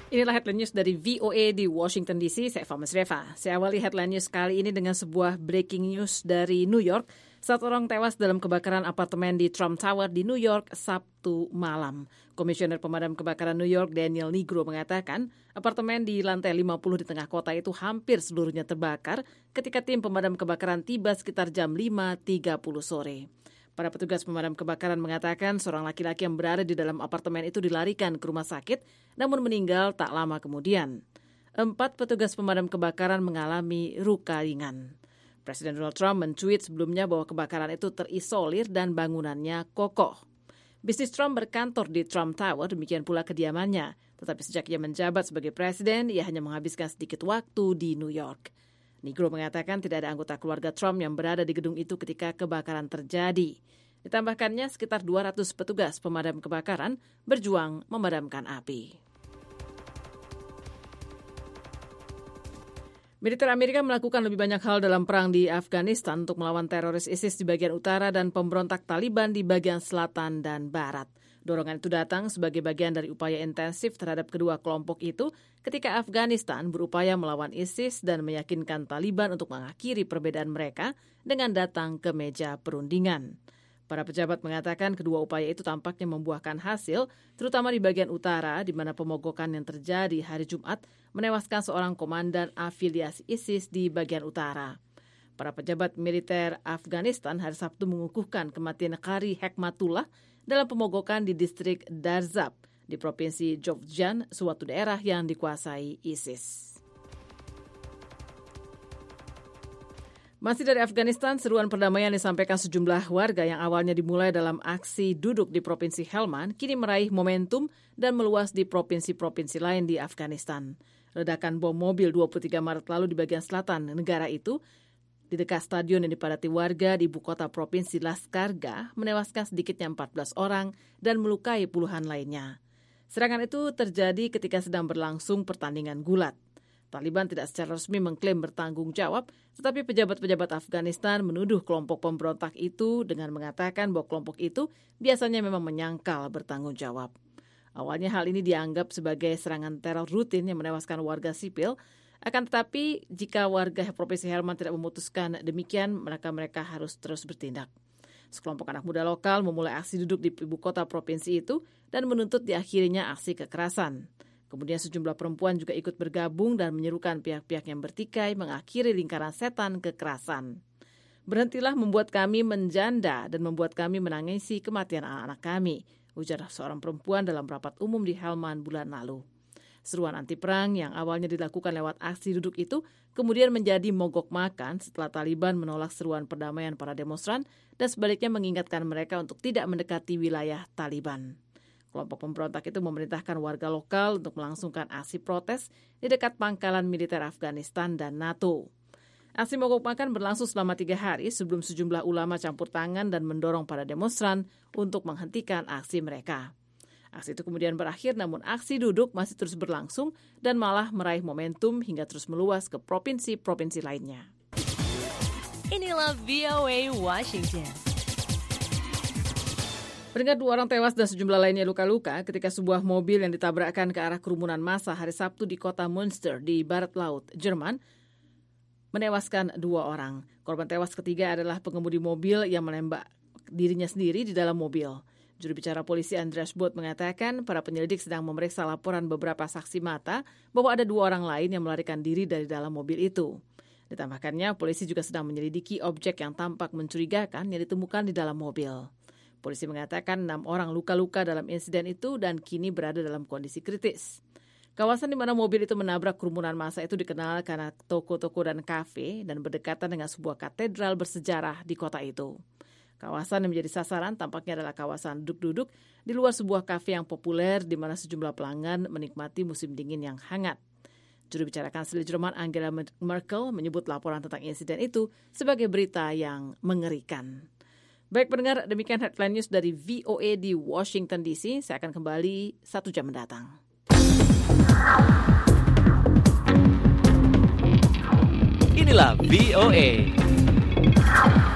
Inilah headline news dari VOA di Washington DC, saya Fama Sreva. Saya awali headline news kali ini dengan sebuah breaking news dari New York. 1 orang tewas dalam kebakaran apartemen di Trump Tower di New York Sabtu malam. Komisioner Pemadam Kebakaran New York Daniel Nigro mengatakan apartemen di lantai 50 di tengah kota itu hampir seluruhnya terbakar ketika tim pemadam kebakaran tiba sekitar jam 5.30 sore. Para petugas pemadam kebakaran mengatakan seorang laki-laki yang berada di dalam apartemen itu dilarikan ke rumah sakit, namun meninggal tak lama kemudian. 4 petugas pemadam kebakaran mengalami luka ringan. Presiden Donald Trump men-tweet sebelumnya bahwa kebakaran itu terisolir dan bangunannya kokoh. Bisnis Trump berkantor di Trump Tower, demikian pula kediamannya. Tetapi sejak ia menjabat sebagai presiden, ia hanya menghabiskan sedikit waktu di New York. Nigro mengatakan tidak ada anggota keluarga Trump yang berada di gedung itu ketika kebakaran terjadi. Ditambahkannya sekitar 200 petugas pemadam kebakaran berjuang memadamkan api. Militer Amerika melakukan lebih banyak hal dalam perang di Afghanistan untuk melawan teroris ISIS di bagian utara dan pemberontak Taliban di bagian selatan dan barat. Dorongan itu datang sebagai bagian dari upaya intensif terhadap kedua kelompok itu ketika Afghanistan berupaya melawan ISIS dan meyakinkan Taliban untuk mengakhiri perbedaan mereka dengan datang ke meja perundingan. Para pejabat mengatakan kedua upaya itu tampaknya membuahkan hasil, terutama di bagian utara di mana pemogokan yang terjadi hari Jumat menewaskan seorang komandan afiliasi ISIS di bagian utara. Para pejabat militer Afghanistan hari Sabtu mengukuhkan kematian Qari Hekmatullah dalam pemogokan di distrik Darzab di provinsi Jowzjan, suatu daerah yang dikuasai ISIS. Masih dari Afghanistan, seruan perdamaian disampaikan sejumlah warga yang awalnya dimulai dalam aksi duduk di Provinsi Helmand, kini meraih momentum dan meluas di provinsi-provinsi lain di Afghanistan. Ledakan bom mobil 23 Maret lalu di bagian selatan negara itu, di dekat stadion yang dipadati warga di ibu kota provinsi Laskargah, menewaskan sedikitnya 14 orang dan melukai puluhan lainnya. Serangan itu terjadi ketika sedang berlangsung pertandingan gulat. Taliban tidak secara resmi mengklaim bertanggung jawab, tetapi pejabat-pejabat Afghanistan menuduh kelompok pemberontak itu dengan mengatakan bahwa kelompok itu biasanya memang menyangkal bertanggung jawab. Awalnya hal ini dianggap sebagai serangan teror rutin yang menewaskan warga sipil, akan tetapi jika warga Provinsi Helmand tidak memutuskan demikian, mereka harus terus bertindak. Sekelompok anak muda lokal memulai aksi duduk di ibu kota provinsi itu dan menuntut diakhirinya aksi kekerasan. Kemudian sejumlah perempuan juga ikut bergabung dan menyerukan pihak-pihak yang bertikai mengakhiri lingkaran setan kekerasan. Berhentilah membuat kami menjanda dan membuat kami menangisi kematian anak-anak kami, ujar seorang perempuan dalam rapat umum di Helmand bulan lalu. Seruan anti-perang yang awalnya dilakukan lewat aksi duduk itu kemudian menjadi mogok makan setelah Taliban menolak seruan perdamaian para demonstran dan sebaliknya mengingatkan mereka untuk tidak mendekati wilayah Taliban. Kelompok pemberontak itu memerintahkan warga lokal untuk melangsungkan aksi protes di dekat pangkalan militer Afghanistan dan NATO. Aksi mogok makan berlangsung selama 3 hari sebelum sejumlah ulama campur tangan dan mendorong para demonstran untuk menghentikan aksi mereka. Aksi itu kemudian berakhir, namun aksi duduk masih terus berlangsung dan malah meraih momentum hingga terus meluas ke provinsi-provinsi lainnya. Inilah VOA Washington. Peringkat 2 orang tewas dan sejumlah lainnya luka-luka ketika sebuah mobil yang ditabrakkan ke arah kerumunan massa hari Sabtu di kota Münster di barat laut Jerman menewaskan 2 orang. Korban tewas ketiga adalah pengemudi mobil yang menembak dirinya sendiri di dalam mobil. Juru bicara polisi Andreas Boot mengatakan para penyelidik sedang memeriksa laporan beberapa saksi mata bahwa ada 2 orang lain yang melarikan diri dari dalam mobil itu. Ditambahkannya, polisi juga sedang menyelidiki objek yang tampak mencurigakan yang ditemukan di dalam mobil. Polisi mengatakan 6 orang luka-luka dalam insiden itu dan kini berada dalam kondisi kritis. Kawasan di mana mobil itu menabrak kerumunan massa itu dikenal karena toko-toko dan kafe dan berdekatan dengan sebuah katedral bersejarah di kota itu. Kawasan yang menjadi sasaran tampaknya adalah kawasan duduk-duduk di luar sebuah kafe yang populer di mana sejumlah pelanggan menikmati musim dingin yang hangat. Juru bicara Kanselir Jerman Angela Merkel menyebut laporan tentang insiden itu sebagai berita yang mengerikan. Baik pendengar, demikian headline news dari VOA di Washington DC. Saya akan kembali 1 jam mendatang. Inilah VOA.